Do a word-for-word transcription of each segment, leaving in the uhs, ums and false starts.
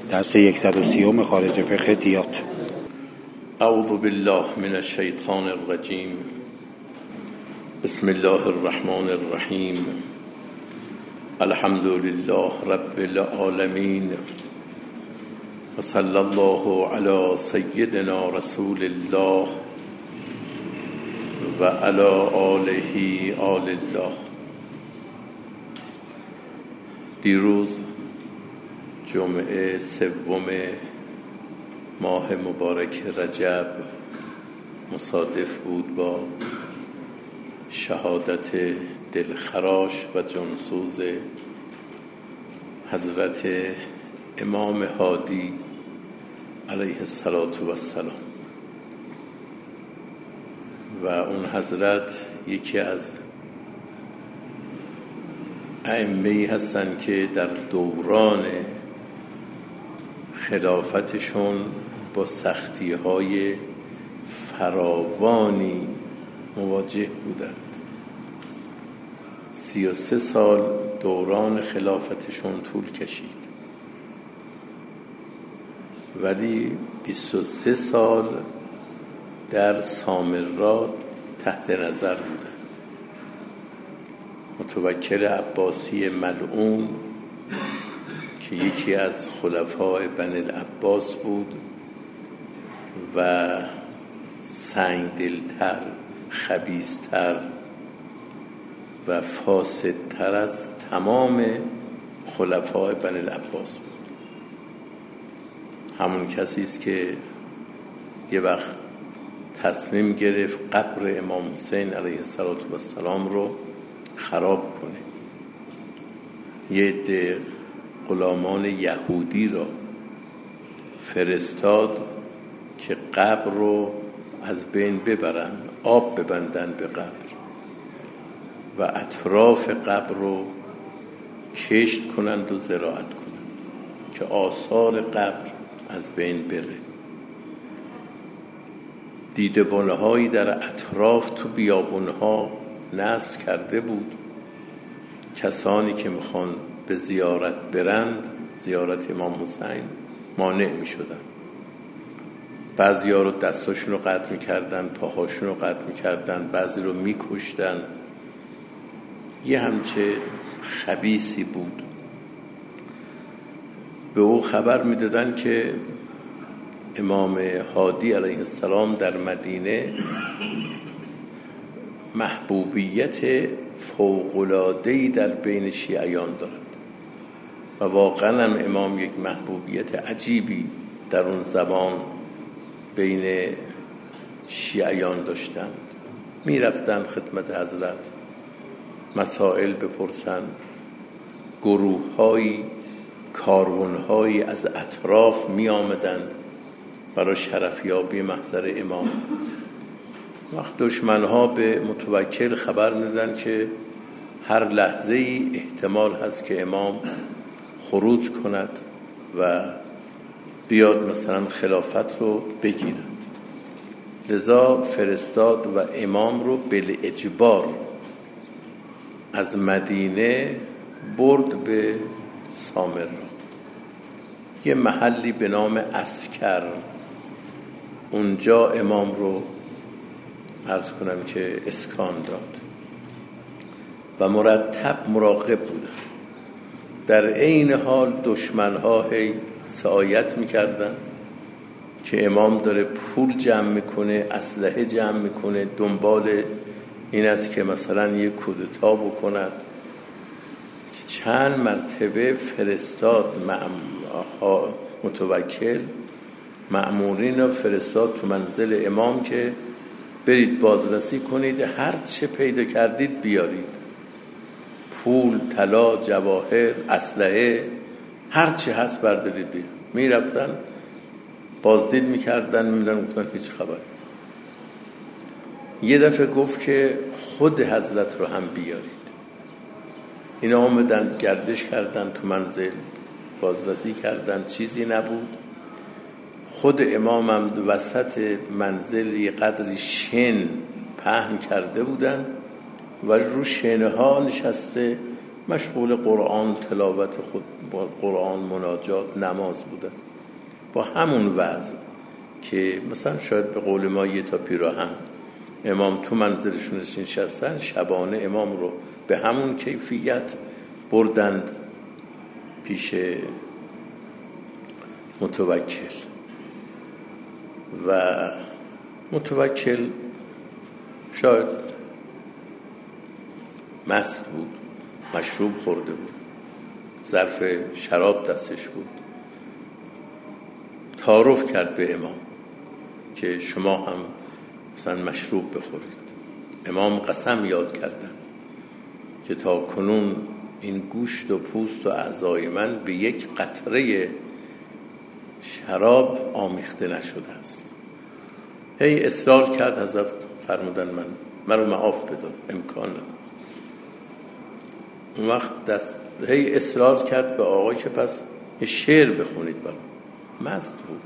درس صد و سی خارج فقه دیات. اعوذ بالله من الشیطان الرجیم. بسم الله الرحمن الرحیم. الحمد لله رب العالمین و صلی الله علی سیدنا رسول الله و علی آله آل الله. دیروز جمعه سوم ماه مبارک رجب مصادف بود با شهادت دلخراش و جانسوز حضرت امام هادی علیه السلام و اون حضرت یکی از ائمه‌ای هستن که در دوران خلافتشون با سختی‌های فراوانی مواجه بودند. سی و سه سال دوران خلافتشون طول کشید، ولی بیست و سه سال در سامرات تحت نظر بودند. متوکل عباسی ملعون که یکی از خلفای بنی العباس بود و سنگدلتر، خبیثتر و فاسدتر از تمام خلفای بنی العباس بود. همون کسی است که یه وقت تصمیم گرفت قبر امام حسین علیه السلام رو خراب کنه. یه عده غلامان یهودی را فرستاد که قبر رو از بین ببرن، آب ببندن به قبر و اطراف قبر رو کشت کنند و زراعت کنند که آثار قبر از بین بره. دیدبانه هایی در اطراف تو بیابونه ها نصب کرده بود. کسانی که میخوان به زیارت برند، زیارت امام حسین، مانع میشدن. بعضی ها رو دستاشون رو قطع میکردن، پاهاشون رو قطع میکردن، بعضی رو میکشتن. یه همچه خبیثی بود. به او خبر میدادن که امام هادی علیه السلام در مدینه محبوبیت فوق‌العاده‌ای در بین شیعیان دارد و واقعا هم امام یک محبوبیت عجیبی در اون زمان بین شیعیان داشتند. می رفتن خدمت حضرت، مسائل بپرسند، گروه های کاروان های از اطراف می آمدند برای شرفیابی محضر امام. وقت دشمنها به متوکل خبر میدن که هر لحظه ای احتمال هست که امام خروج کند و بیاد مثلا خلافت رو بگیرد. لذا فرستاد و امام رو بالاجبار از مدینه برد به سامرا، یه محلی به نام اسکر. اونجا امام رو عرض کنم که اسکان داد و مرتب مراقب بودن. در این حال دشمنها هی سعایت میکردن که امام داره پول جمع میکنه، اسلحه جمع میکنه، دنبال این است که مثلا یک کودتا بکند. چند مرتبه فرستاد متوکل مأمورین رو فرستاد تو منزل امام که برید بازرسی کنید، هر چه پیدا کردید بیارید، پول، طلا، جواهر، اسلحه، هر چه هست بردارید بیارید. می رفتن بازدید میکردن، میدن گفتن هیچ خبر. یه دفعه گفت که خود حضرت رو هم بیارید. اینا آمدن گردش کردن تو منزل، بازرسی کردن، چیزی نبود. خود امام هم وسط منزل یه قدری شن پهن کرده بودن و رو شنه ها نشسته مشغول قرآن تلاوت خود با قرآن، مناجات، نماز بودن، با همون وضع که مثلا شاید به قول ما یه تا پیراهن امام تو منزلشون نشستن، شبانه امام رو به همون کیفیت بردند پیش متوکل و متوکل شاید مست بود، مشروب خورده بود، ظرف شراب دستش بود، تعارف کرد به امام که شما هم مثلا مشروب بخورید. امام قسم یاد کردن که تا کنون این گوشت و پوست و اعضای من به یک قطره شراب آمیخته نشده است. هی اصرار کرد، حضرت فرمودن من من رو معاف بدار، امکان نداره. اون وقت دست هی اصرار کرد به آقای که پس شعر بخونید برام. مست بود.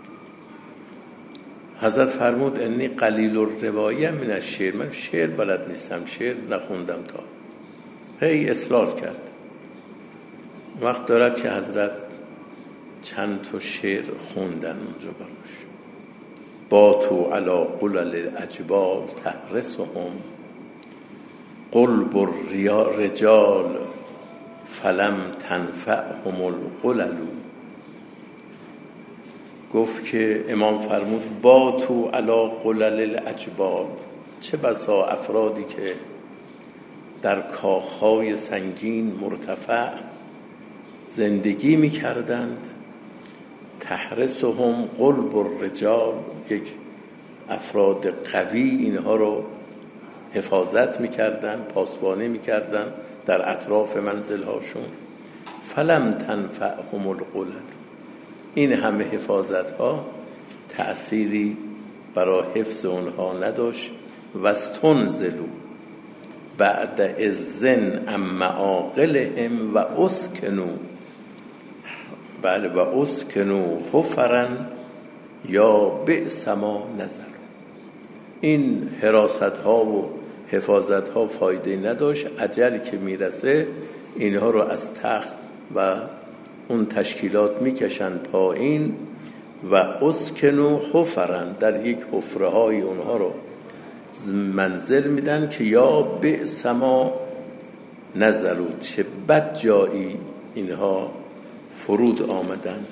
حضرت فرمود انی قلیل الروایه من الشعر، من شعر بلد نیستم، شعر نخوندم تا. هی اصرار کرد. وقت دارد که حضرت چند تا شعر خوندن اونجا براش. باتوا علی قلل الاجبال تحرسهم قلب الرجال فلم تنفعهم القلل. گفت که امام فرمود باتوا علی قلل الاجبال، چه بسا افرادی که در کاخهای سنگین مرتفع زندگی می کردند. تحرسهم قلب الرجال، یک افراد قوی اینها رو حفاظت می کردن، پاسبانی می کردن در اطراف منزل هاشون. فلم تنفعهم القلل، این همه حفاظت ها تأثیری برای حفظ اونها نداشت. واستنزلوا بعد اذن ام معاقلهم و اسکنوا، بله و اسکنوا حفرا یا بئس ما نظر. این حراست ها و حفاظت ها فایده نداشت. اجل که میرسه اینها رو از تخت و اون تشکیلات میکشن پایین و اسکنوا حفرا، در یک حفره های اونها رو منزل میدن که یا بئس ما نظروا، چه بد جایی اینها فرود آمدن.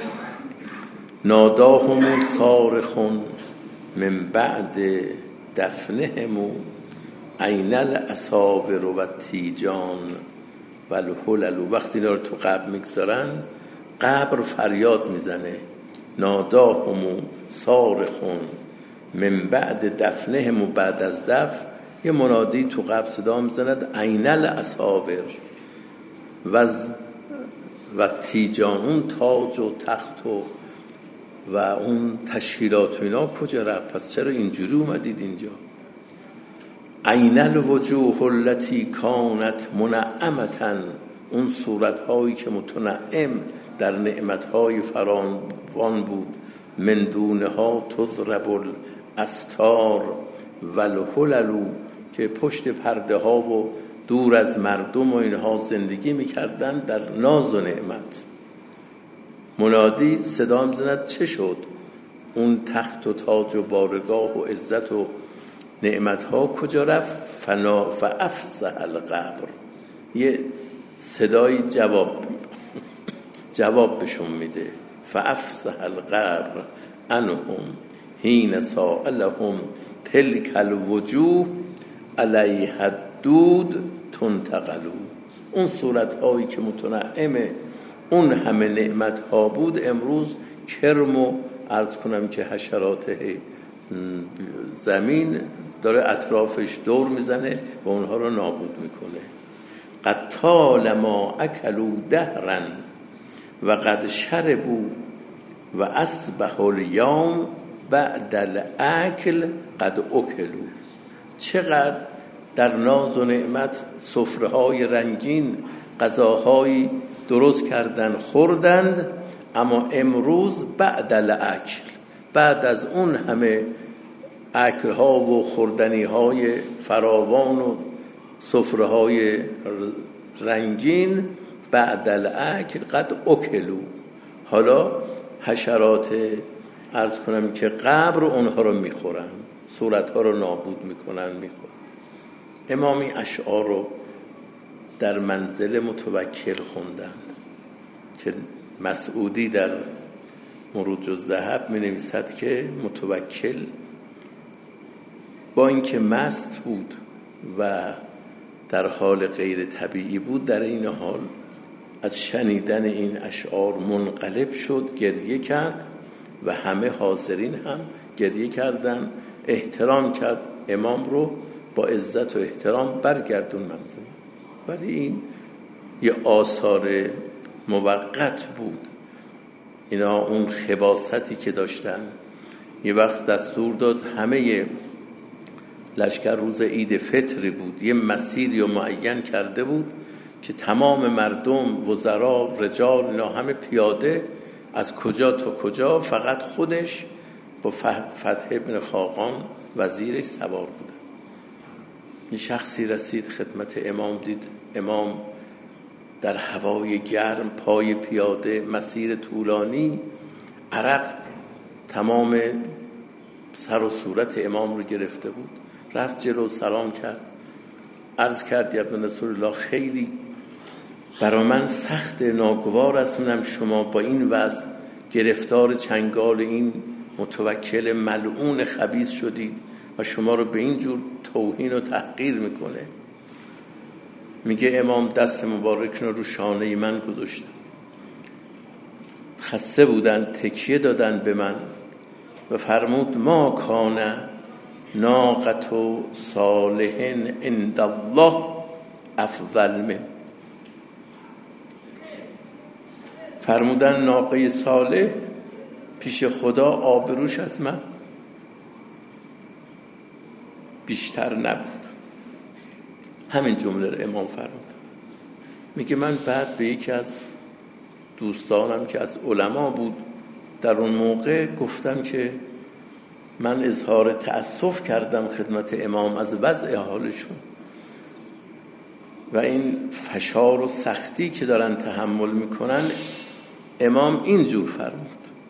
ناداهم صارخ من بعد دفنهم عین الاصابر و التیجان و الحلل. وقتی اینا رو تو قبر میگذارن، قبر فریاد میزنه. ناداهم صارخ من بعد دفنهم، و بعد از دفن یه منادی تو قبر صدا میزند عین الاصابر و و تیجان، اون تاج و تخت و و اون تشکیلات و اینا کجا رفت؟ پس چرا اینجوری اومدید اینجا؟ عین الوجوه التي کانت منعمة، اون صورت‌هایی که متنعم در نعمت‌های فراوان بود. من دونها تضرب الاستار و الحلل، که پشت پرده ها و دور از مردم و اینها زندگی میکردن در ناز و نعمت. منادی صدا میزند چه شد؟ اون تخت و تاج و بارگاه و عزت و نعمت ها کجا رفت؟ فنا فافزع القبر، یه صدای جواب جواب بهشون میده. فافزع القبر عنهم حین سائلهم تلک الوجوه علیها الدود تنتقلوا. اون صورت هایی که متنعمه اون همه نعمت ها بود، امروز کرم و عرض کنم که حشرات زمین داره اطرافش دور میزنه و اونها رو نابود میکنه. قد طالما اکلوا دهرا و قد شربوا و اصبح الیوم بعد الاکل قد اکلوا. چقدر در ناز و نعمت سفره های رنگین غذاهایی درست کردن خوردند، اما امروز بعد الاکل، بعد از اون همه اکل ها و خوردنی های فراوان و سفره های رنگین، بعد الاکل قد اکلوا. حالا حشرات عرض کنم که قبر اونها رو میخورن، صورتها رو نابود میکنن، میخورن. امام این اشعار رو در منزل متوکل خوندند که مسعودی در مروج الذهب می نویسد که متوکل با اینکه مست بود و در حال غیر طبیعی بود، در این حال از شنیدن این اشعار منقلب شد، گریه کرد و همه حاضرین هم گریه کردن، احترام کرد امام رو، با عزت و احترام برگردون منزل. ولی این یه آثار موقت بود. اینا اون خباستی که داشتن، یه وقت دستور داد همه لشکر روز عید فطری بود، یه مسیری رو معین کرده بود که تمام مردم، وزرا، رجال، اینا همه پیاده از کجا تا کجا، فقط خودش با فتح ابن خاقان وزیرش سوار بودن. یه شخصی رسید خدمت امام، دید امام در هوای گرم پای پیاده، مسیر طولانی، عرق تمام سر و صورت امام رو گرفته بود. رفت جلو، سلام کرد، عرض کرد یا ابن رسول الله خیلی برا من سخت، ناگوار است منم شما با این وضع گرفتار چنگال این متوکل ملعون خبیث شدید و شما رو به این جور توهین و تحقیر میکنه. میگه امام دست مبارک رو رو شانه من گذاشتن، خسته بودن، تکیه دادن به من و فرمود ما کان ناقت صالح عند الله افضل من. فرمودن ناقه صالح پیش خدا آبروش از من بیشتر نبود. همین جمله رو امام فرمود. میگه من بعد به یکی از دوستانم که از علما بود در اون موقع گفتم که من اظهار تأسف کردم خدمت امام از وضع حالشون و این فشار و سختی که دارن تحمل میکنن. امام اینجور فرمود.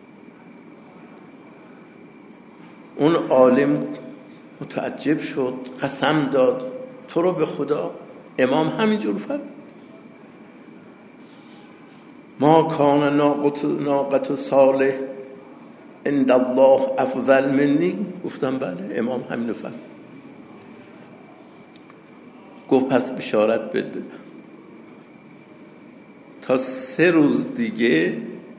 اون عالم متعجب شد، قسم داد تو رو به خدا. امام همینجور فرمود ما کان ناقت ناقت صالح عند الله افضل منی. گفتم بله، امام همینو فرمود. گفت پس بشارت بده تا سه روز دیگه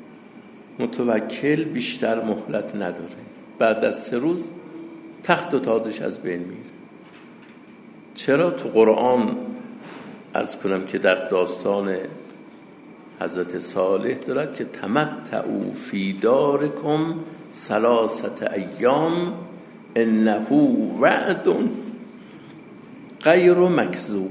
متوکل بیشتر مهلت نداره، بعد از سه روز تخت و تاجش از بین میره. چرا؟ تو قرآن عرض کنم که در داستان حضرت صالح دارد که تمتعوا فی دارکم ثلاثه ایام انه وعد غیر مکذوب.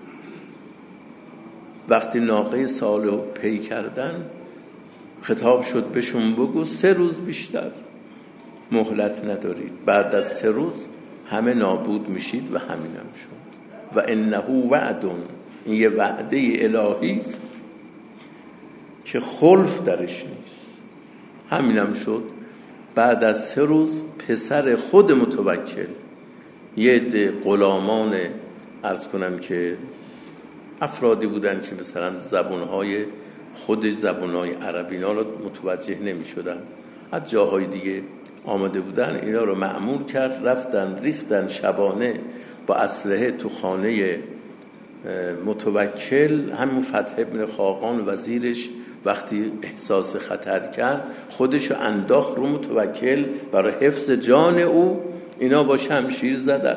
وقتی ناقه صالح پی کردن خطاب شد بهشون بگو سه روز بیشتر مهلت ندارید، بعد از سه روز همه نابود میشید و همینم شد. و انه وعد، این یه وعده الهی است که خلف درش نیست. همینم شد. بعد از سه روز پسر خود متوکل، یه عده غلامان عرض کنم که افرادی بودن که مثلا زبانهای خود زبانهای عربی اینا رو متوجه نمی شدن، از جاهای دیگه آمده بودن، اینا رو مأمور کرد رفتن ریختن شبانه با اسلحه تو خانه متوکل. همون فتح ابن خاقان وزیرش وقتی احساس خطر کرد خودشو انداخت رو متوکل برای حفظ جان او. اینا با شمشیر زدن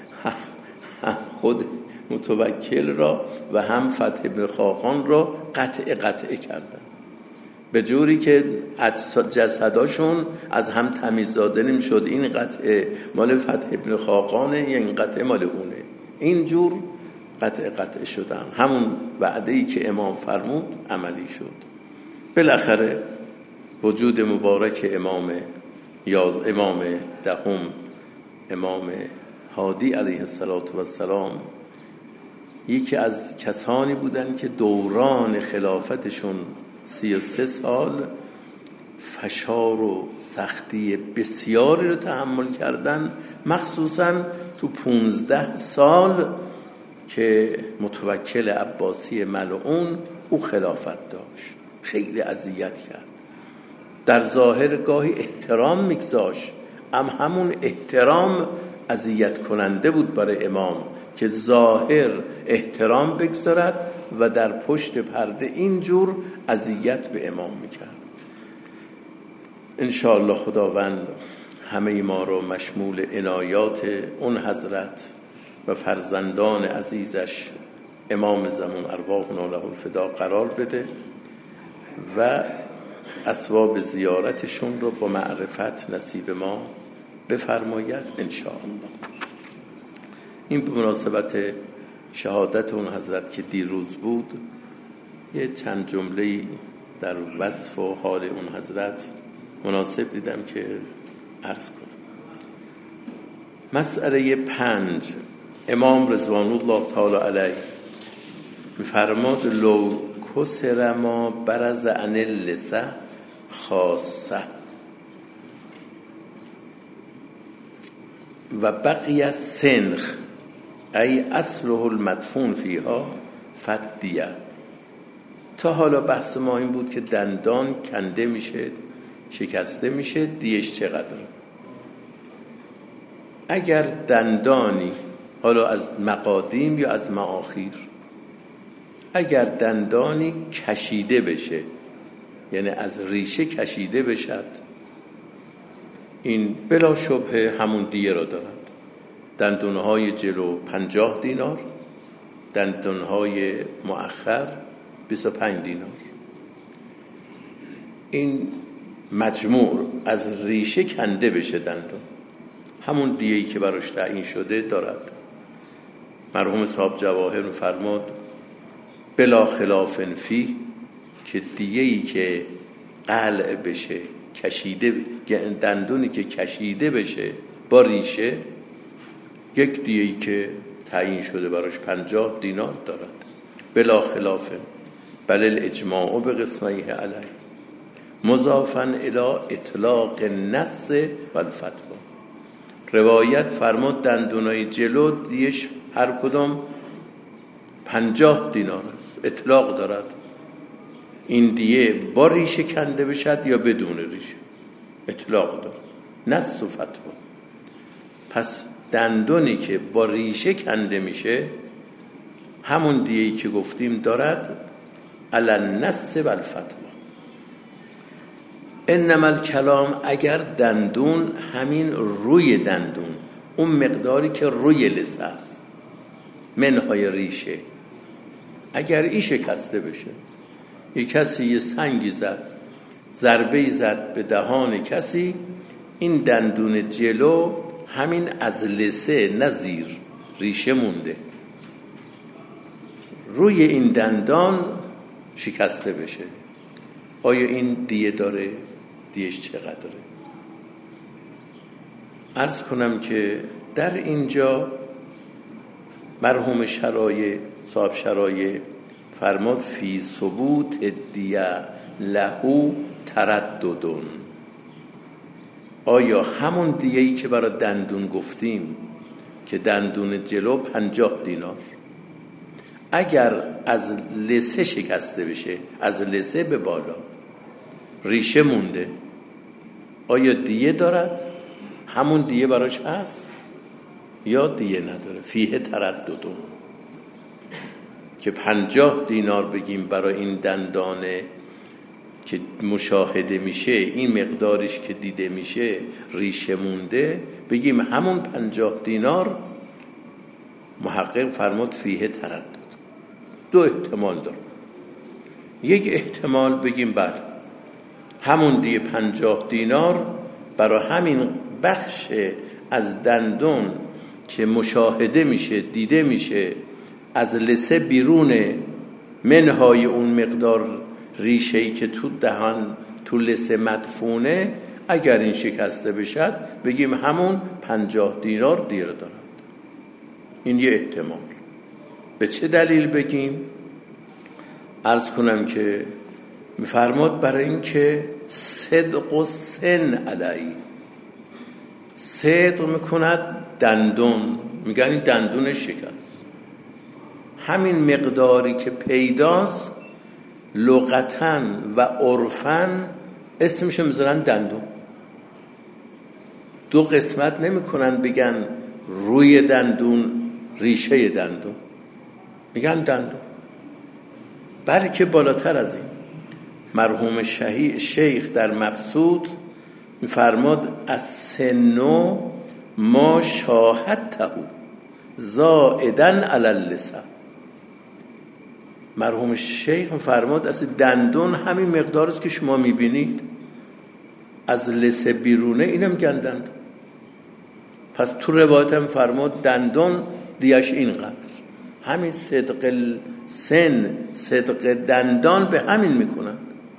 خود متوکل را و هم فتح ابن خاقان را قطع قطع کردن، به جوری که جسداشون از هم تمیز داده نمی‌شد. این قطع مال فتح ابن خاقانه یا این قطع مال اونه. اینجور قطع قطع شدن. همون وعده‌ای که امام فرمود عملی شد. بالاخره وجود مبارک امام یا امام دهم امام هادی علیه السلام یکی از کسانی بودن که دوران خلافتشون سی و سه سال فشار و سختی بسیاری رو تحمل کردن، مخصوصا تو پونزده سال که متوکل عباسی ملعون او خلافت داشت. خیلی اذیت کرد. در ظاهر گاهی احترام میگذاشت، اما همون احترام اذیت کننده بود برای امام که ظاهر احترام بگذارد و در پشت پرده اینجور اذیت به امام میکرد. انشاءالله خداوند همه ما رو مشمول عنایات اون حضرت و فرزندان عزیزش امام زمان ارواحنا له الفدا قرار بده و اسباب زیارتشون رو با معرفت نصیب ما بفرماید انشاءالله. این به مناسبت شهادت اون حضرت که دیروز بود یه چند جمله‌ای در وصف و حال اون حضرت مناسب دیدم که عرض کنم. مسئله پنج، امام رضوان الله تعالی علیه می‌فرماد لو کسر ما برز عن اللسه خاصه و بقی سنخ ای اصله المدفون فیها فدیه. تا حالا بحث ما این بود که دندان کنده میشه، شکسته میشه، دیش چقدر؟ اگر دندانی، حالا از مقادیم یا از مآخیر، اگر دندانی کشیده بشه، یعنی از ریشه کشیده بشد، این بلا شبهه همون دیه را دارد. دندونهای جلو پنجاه دینار، دندونهای مؤخر بیست و پنج دینار. این مجموع از ریشه کنده بشه دندون، همون دیه‌ای که براش تعیین شده دارد. مرحوم صاحب جواهر فرمود بلا خلاف فی، که دیه‌ای که قلع بشه، کشیده، دندونی که کشیده بشه با ریشه، یک دیه‌ای که تعیین شده براش پنجاه دینار دارد. بلا خلاف بل الاجماع به قسمه علیه مضافا الی اطلاق النص و الفتوا. روایت فرمود دندونای جلو دیش هر کدوم پنجاه دینار است، اطلاق دارد. این دیه با ریشه کنده بشد یا بدون ریشه، اطلاق دارد، نص و فتوا. پس دندونی که با ریشه کنده میشه همون دیه‌ای که گفتیم دارد، علی النص و الفتوا. انما الکلام، اگر دندون همین روی دندون، اون مقداری که روی لثه است، منهای ریشه، اگر این شکسته بشه، یک کسی یه سنگی زد، ضربه‌ای زد به دهان کسی، این دندون جلو همین از لثه نه زیر ریشه مونده، روی این دندان شکسته بشه، آیا این دیه داره؟ دیهش چقدره؟ عرض کنم که در اینجا مرحوم شرایع، صاحب شرایع فرماد فی ثبوت دیه لهو ترددون. آیا همون دیه‌ای که برای دندون گفتیم که دندون جلو پنجاه دینار، اگر از لثه شکسته بشه، از لثه به بالا ریشه مونده، آیا دیه دارد؟ همون دیه براش هست یا دیه نداره؟ فیه ترددون. که پنجاه دینار بگیم برای این دندانه که مشاهده میشه، این مقدارش که دیده میشه ریشه مونده، بگیم همون پنجاه دینار؟ محقق فرمود فیه تردد. دو احتمال داره. یک احتمال بگیم بله همون دیه پنجاه دینار برای همین بخش از دندون که مشاهده میشه، دیده میشه، از لثه بیرونه، منهای اون مقدار ریشه‌ای که تو دهان تو لثه مدفونه، اگر این شکسته بشد بگیم همون پنجاه دینار دیره دارد. این یه احتمال. به چه دلیل بگیم؟ عرض کنم که میفرماد برای این که صدق و سن علی، صدق میکند دندون، میگن این دندون شکست. همین مقداری که پیداست لغتاً و عرفاً اسمشو میذارن دندون. دو قسمت نمیکنن بگن روی دندون، ریشه دندون، میگن دندون. بلکه بالاتر از این مرحوم شیخ در مبسوط میفرماد از سنو ما شاهدته زائدن علی اللسان. مرحوم شیخ میفرماد از دندون همین مقدار است که شما میبینید، از لثه بیرونه اینم گندند. پس تو روایت هم فرماد دندون دیش اینقدر. همین صدق سن، صدق دندان به همین میکنند.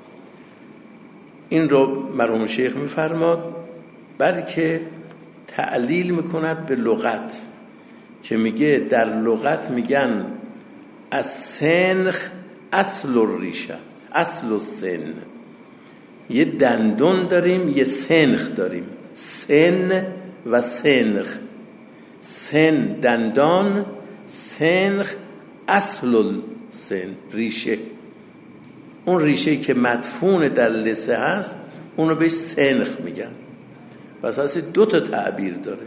این رو مرحوم شیخ میفرماد، بلکه تعلیل میکند به لغت که میگه در لغت میگن از سنخ اصل الریشه، اصل السن. یه دندون داریم، یه سنخ داریم، سن و سنخ. سن دندان، سنخ اصل السن، ریشه. اون ریشه که مدفون در لثه هست اونو بهش سنخ میگن. پس اصلا دو تا تعبیر داره.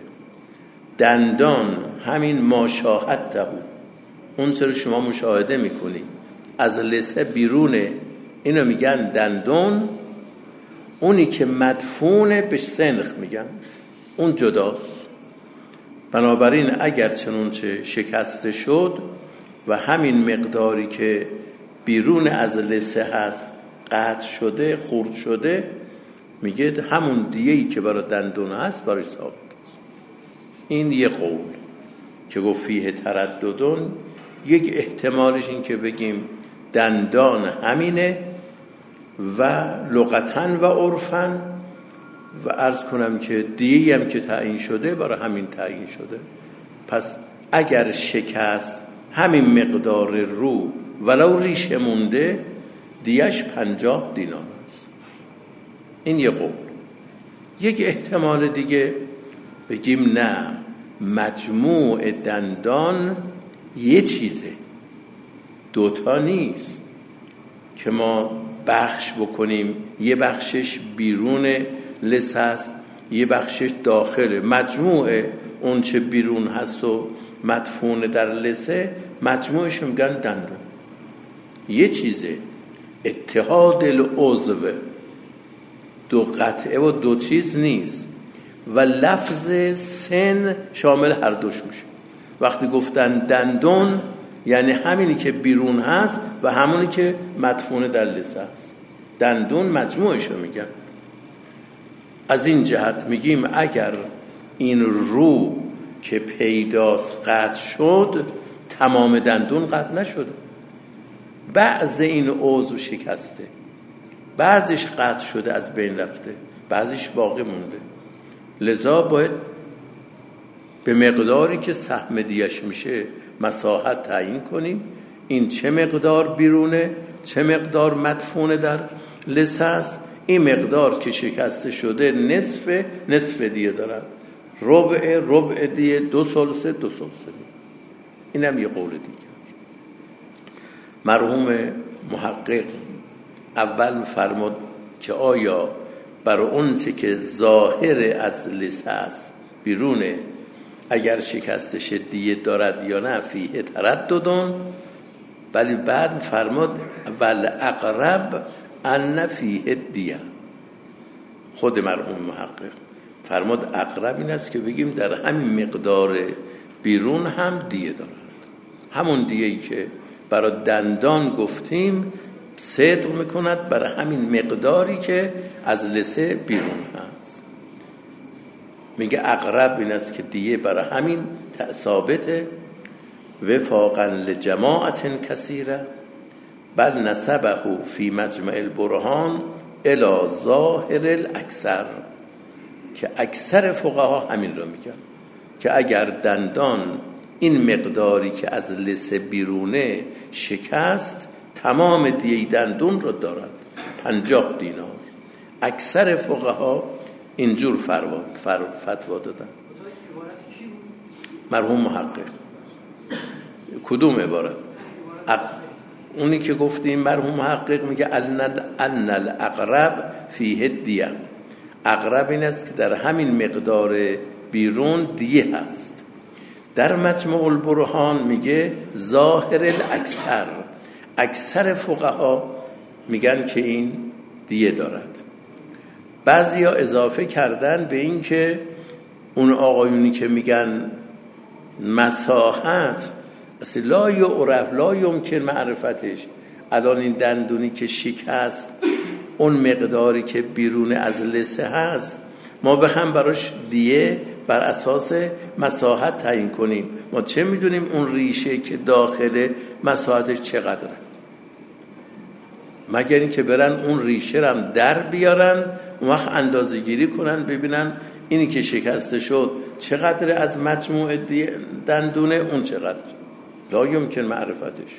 دندان همین ما شاهدته، اون چرا شما مشاهده میکنی از لثه بیرونه، اینو میگن دندون. اونی که مدفونه به سنخ میگن، اون جداست. بنابراین اگر چنونچه شکسته شد و همین مقداری که بیرون از لثه هست قطع شده، خورد شده، میگه همون دیه‌ای که برای دندون هست برای ثابت است. این یه قول که گفت فیه ترددون. یک احتمالش این که بگیم دندان همینه و لغتاً و عرفاً، و عرض کنم که دیه‌ای هم که تعیین شده برای همین تعیین شده. پس اگر شکست همین مقدار رو ولو ریشه مونده، دیش پنجاه دینار است. این یه قول. یک احتمال دیگه بگیم نه، مجموع دندان یه چیزه، دوتا نیست که ما بخش بکنیم یه بخشش بیرون لثه است یه بخشش داخله. مجموع اون چه بیرون هست و مدفون در لثه مجموعش میگن دندون. یه چیزه، اتحاد العضو، دو قطعه و دو چیز نیست. و لفظ سن شامل هر دوش میشه. وقتی گفتن دندون یعنی همینی که بیرون هست و همونی که مدفون در لثه است. دندون مجموعش رو میگن. از این جهت میگیم اگر این رو که پیداست قطع شد، تمام دندون قطع نشده. بعض این عضو شکسته، بعضیش قطع شده از بین رفته، بعضیش باقی مونده. لذا باید به مقداری که سهم دیش میشه مساحت تعیین کنیم. این چه مقدار بیرونه، چه مقدار مدفونه در لثه است. این مقدار که شکسته شده نصف نصف دیه دارن، ربع ربع دیه، دو ثلث دو ثلث دیه. اینم یه قول دیگه. مرحوم محقق اول می‌فرمود که آیا برای اون چه که ظاهر از لثه است بیرونه اگر شکستش دیه دارد یا نه، فیه ترددون. ولی بعد فرمود ول اقرب ان فیه دیه. خود مرحوم محقق فرمود اقرب این است که بگیم در همین مقدار بیرون هم دیه دارد. همون دیه‌ای که برای دندان گفتیم صدق میکند برای همین مقداری که از لثه بیرون هست. میگه اقرب این است که دیه برای همین ثابته. وفاقا لجماعت کثیره بل نسبه فی مجمع البرهان الی ظاهر الاکثر، که اکثر فقها همین رو میگن که اگر دندان این مقداری که از لثه بیرونه شکست تمام دیه دندون رو دارد، پنجاه دینار. اکثر فقها اینجور فتوا دادن. مرحوم محقق کدوم عبارت؟ اونی که گفتیم مرحوم محقق میگه ان الاقرب فیه دیه. اقرب این است که در همین مقدار بیرون دیه هست. در مجموع البرهان میگه ظاهر الاکثر، اکثر فقها میگن که این دیه دارد. بعضیا اضافه کردن به این که اون آقایونی که میگن مساحت اصلا لا یعرف لا یمکن معرفتش، الان این دندونی که شکست اون مقداری که بیرون از لثه هست ما بخوام براش دیه بر اساس مساحت تعیین کنیم، ما چه میدونیم اون ریشه که داخل مساحتش چقدره؟ مگر این که برن اون ریشه رو هم در بیارن اون وقت اندازه گیری کنن ببینن اینی که شکسته شد چقدر از مجموع دندونه، اون چقدر. لا یمکن معرفتش.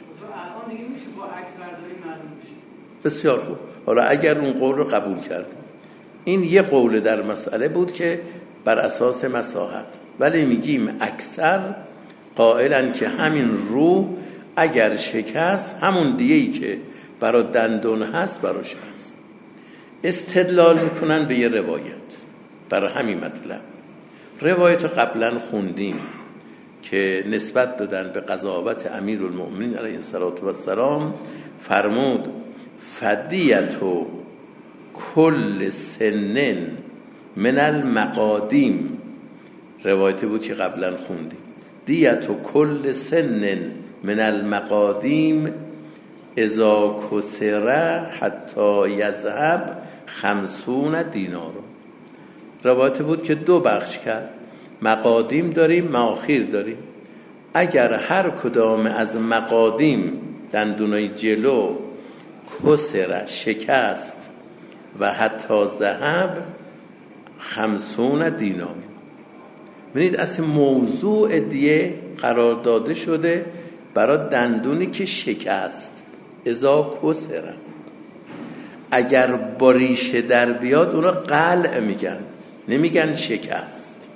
بسیار خوب. حالا اگر اون قول رو قبول کرد، این یه قول در مسئله بود که بر اساس مساحت، ولی میگیم اکثر قائلن که همین رو اگر شکست همون دیگه‌ای که برای دندون هست براش هست. استدلال میکنن به یه روایت برای همین مطلب. روایت قبلا خوندیم که نسبت دادن به قضاوت امیرالمؤمنین علیه السلام، فرمود فدیت و کل سنن من المقادیم. روایتی بود که قبلا خوندیم. دیت و کل سنن من المقادیم اذا کسره حتی یذهب خمسون دینار. روایتی بود که دو بخش کرد، مقادیم داریم مآخیر داریم. اگر هر کدام از مقادیم دندونای جلو کسره شکست و حتی ذهب خمسون دینار. ببینید اصلا موضوع دیه قرار داده شده برای دندونی که شکست، اذا کسره. اگر با ریشه در بیاد اونا قلع میگن، نمیگن شکست.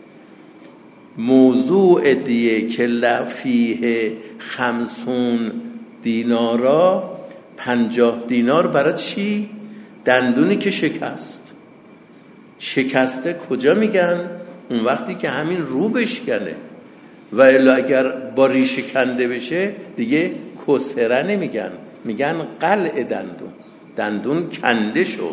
موضوع دیه که لفیه خمسون دینارا، پنجاه دینار برای چی؟ دندونی که شکست. شکسته کجا میگن؟ اون وقتی که همین رو بشکنه، و الا اگر با ریشه کنده بشه دیگه کسره نمیگن، میگن قلع دندون، دندون کنده شد.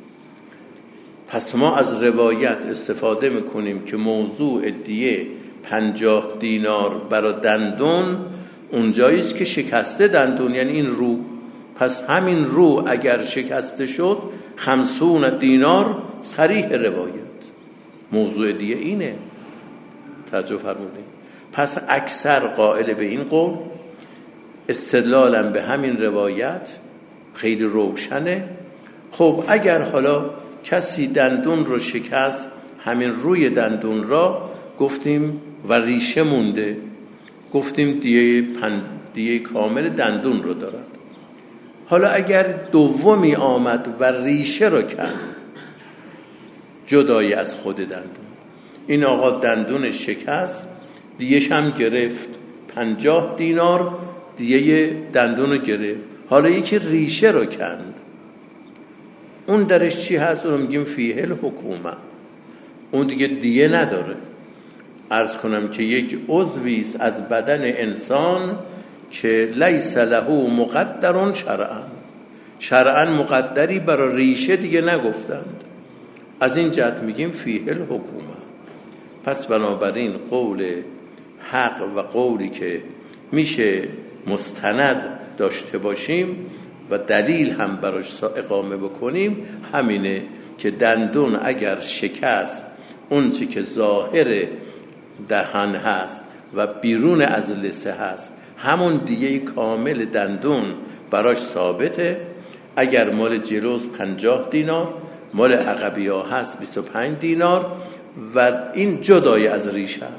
پس ما از روایت استفاده میکنیم که موضوع دیه پنجاه دینار برای دندون اونجاییست که شکسته دندون، یعنی این رو. پس همین رو اگر شکسته شد خمسون دینار، صریح روایت موضوع دیه اینه. توجه فرمودید؟ پس اکثر قائل به این قول، استدلالم به همین روایت خیلی روشنه. خب اگر حالا کسی دندون رو شکست، همین روی دندون را گفتیم و ریشه مونده، گفتیم دیه پن... دیه کامل دندون رو دارد. حالا اگر دومی آمد و ریشه رو کند جدای از خود دندون، این آقا دندون شکست، دیهش هم گرفت، پنجاه دینار دیه دندون رو گرفت. حالا یکی ریشه رو کند، اون درش چی هست؟ اون میگیم فیه الحکومه، اون دیگه دیه نداره. عرض کنم که یک عضویست از بدن انسان که لیس له مقدرون شرعا، شرعا مقدری برای ریشه دیگه نگفتند، از این جهت میگیم فیه الحکومه. پس بنابراین قول حق و قولی که میشه مستند داشته باشیم و دلیل هم براش اقامه بکنیم همینه که دندون اگر شکست، اون چی که ظاهر دهن هست و بیرون از لثه هست همون دیگه کامل دندون براش ثابته. اگر مال جلوس پنجاه دینار، مال عقبی ها هست بیست و پنج دینار، و این جدای از ریشه هست.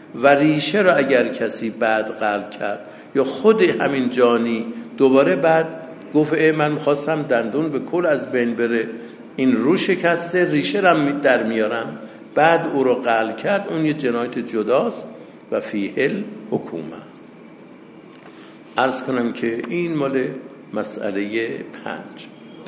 و ریشه رو اگر کسی بعد قلع کرد یا خود همین جانی دوباره بعد گفت ای من میخواستم دندون به کل از بین بره، این رو شکسته، ریشه رو در میارم، بعد او رو قلع کرد، اون یه جنایت جداست و فیه الحکومه. عرض کنم که این مال مسئله پنج.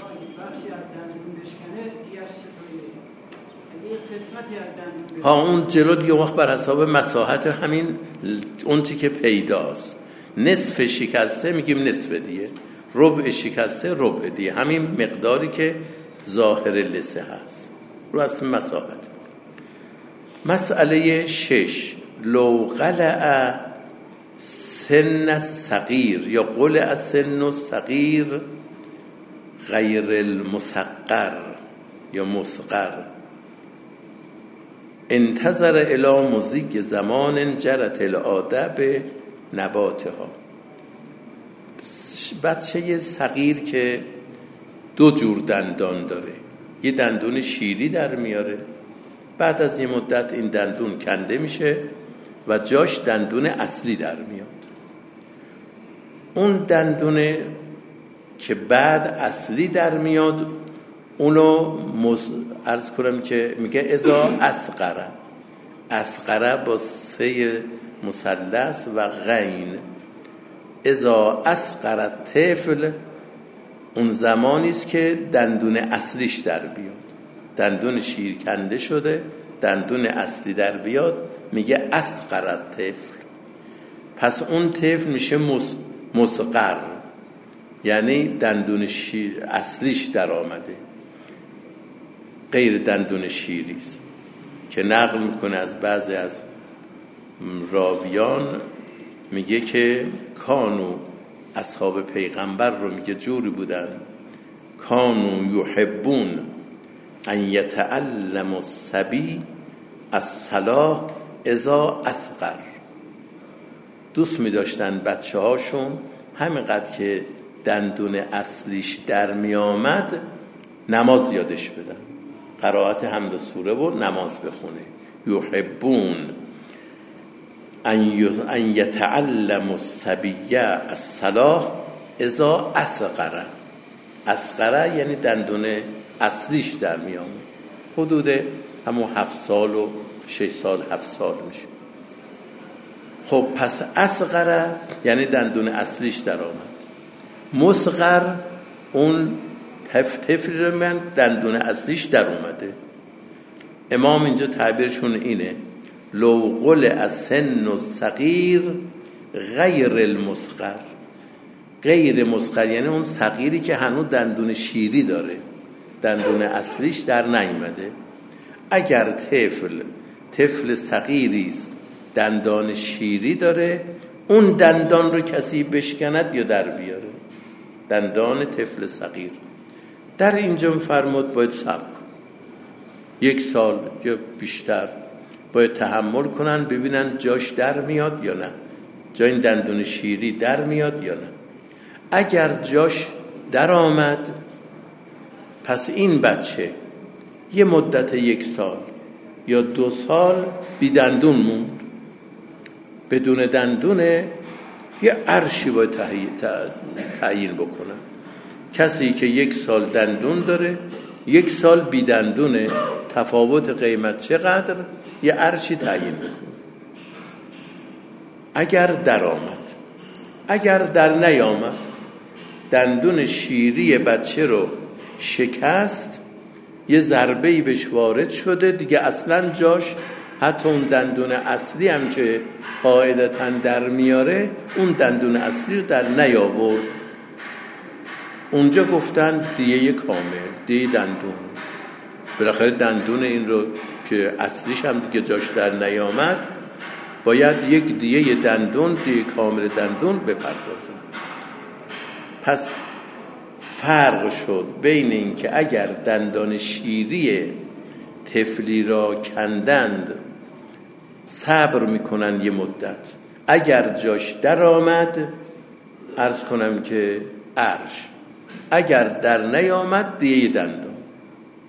ها اون جلو دیگه وقت بر حساب مساحت همین اون چی که پیداست. نصف شکسته میگیم نصف دیگه، ربع شکسته ربع دیگه، همین مقداری که ظاهر لسه هست رو اصل مساحت. مسئله شش، لو قلع سن صغیر یا قلع سن صغیر غیر المصغر یا مصغر انتظر الی مزیگ زمان جرت العاده به نباتها. بچه صغیر که دو جور دندان داره، یه دندون شیری در میاره، بعد از یه مدت این دندون کنده میشه و جاش دندون اصلی در میاد. اون دندون که بعد اصلی در میاد اونو مز... عرض کنم که میگه ازا اصغره، اصغره با سه مثلث و غین، ازا اصغر طفل اون زمانی است که دندون اصلیش در بیاد، دندون شیر کنده شده دندون اصلی در بیاد، میگه اصغر طفل. پس اون طفل میشه مص... مصغر، یعنی دندون شیر اصلیش در آمده، غیر دندون شیریست. که نقل میکنه از بعضی از راویان، میگه که کانو اصحاب پیغمبر رو میگه جوری بودن، کانو یحبون ان یتعلم الصبی الصلاة اذا اصغر، دوست میداشتن بچه هاشون همینقدر که دندون اصلیش در میامد نماز یادش بدن، قرائت حمد سوره و نماز بخونه. یحبون ان یتعلم الصبی الصلاة اذا اصغر، اصغر یعنی دندون اصلیش در میامد، حدود همون هفت سال و شش سال هفت سال میشه. خب پس اصغر یعنی دندون اصلیش در آمد، مصغر اون تف تفل من دندون اصلیش در اومده. امام اینجا تعبیرشون اینه، لو قلع سن الصغیر غیر المصغر، غیر مصغر یعنی اون صغیری که هنوز دندون شیری داره، دندون اصلیش در نیامده. اگر طفل طفل صغیری است دندان شیری داره، اون دندان رو کسی بشکند یا در بیاره، دندان طفل صغیر. در اینجا فرمود باید صبر، یک سال یا بیشتر باید تحمل کنن ببینن جاش در میاد یا نه، جا این دندون شیری در میاد یا نه. اگر جاش در آمد پس این بچه یه مدت یک سال یا دو سال بی دندون موند، بدون دندونه، یه عرشی باید تعیین بکنن. کسی که یک سال دندون داره یک سال بی دندونه، تفاوت قیمت چقدر، یه عرشی تعیین بکنه. اگر در آمد، اگر در نیامد، دندون شیری بچه رو شکست، یه ضربه‌ای بهش وارد شده دیگه، اصلا جاش حتی اون دندون اصلی هم که قاعدتاً در میاره اون دندون اصلی رو در نیاورد. اونجا گفتن دیه کامل، دیه دندون، بالاخره دندون این رو که اصلیش هم دیگه جاش در نیامد باید یک دیه دندون، دیه کامل دندون بپردازن. پس فرق شد بین این که اگر دندان شیری طفلی را کندند صبر میکنن یه مدت، اگر جاش در آمد عرض کنم که عرش، اگر در نیامد دیه دندان.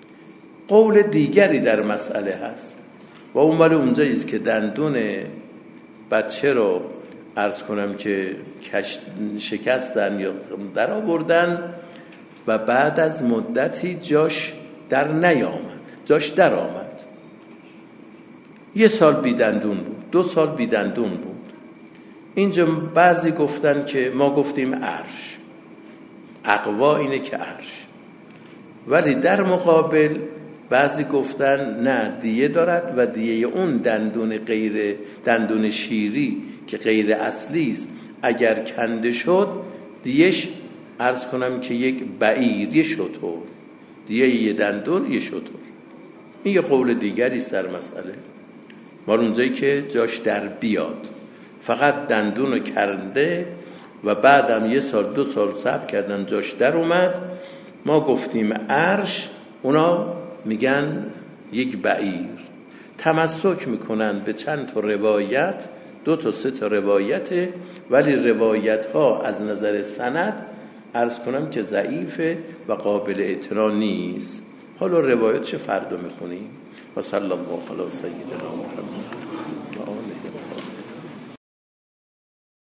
قول دیگری در مسئله هست و اون ولی اونجاییست که دندون بچه رو عرض کنم که شکستن یا در آوردن و بعد از مدتی جاش در نیامد، جاش در آمد. یه سال بیدندون بود، دو سال بیدندون بود. اینجا بعضی گفتن که ما گفتیم عرش، اقوا اینه که عرش، ولی در مقابل بعضی گفتن نه، دیه دارد و دیه اون دندون غیر دندون شیری که غیر اصلی است اگر کنده شد دیهش عرض کنم که یک بعیر، یه شتر، دیه یه دندون یه شتر. این یه قول دیگری است در مسئله. ما اونجایی که جاش در بیاد، فقط دندون رو کرده و بعدم یه سال دو سال صبر کردن جاش در اومد، ما گفتیم عرش، اونا میگن یک بعیر. تمسک میکنن به چند تا روایت، دو تا سه تا روایته، ولی روایت ها از نظر سند عرض کنم که ضعیفه و قابل اعتنا نیست. حالا روایت چه فردا میخونیم؟ و صلی الله علی سیدنا محمد.